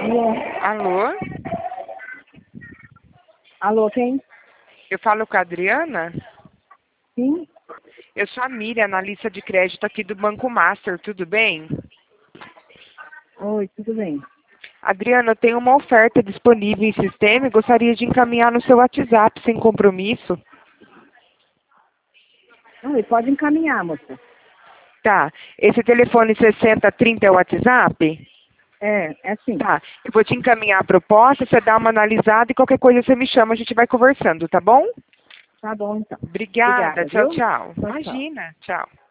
Alô? Alô? Alô, quem? Eu falo com a Adriana? Sim? Eu sou a Miriam, analista de crédito aqui do Banco Master, tudo bem? Oi, tudo bem? Adriana, eu tenho uma oferta disponível em sistema e gostaria de encaminhar no seu WhatsApp sem compromisso. Oi, pode encaminhar, moça. Tá. Esse telefone 6030 é o WhatsApp? É sim. Tá. Eu vou te encaminhar a proposta, você dá uma analisada e qualquer coisa você me chama, a gente vai conversando, tá bom? Tá bom, então. Obrigada. Obrigada, Tchau, viu? tchau. Tchau, tchau. Imagina. Tchau.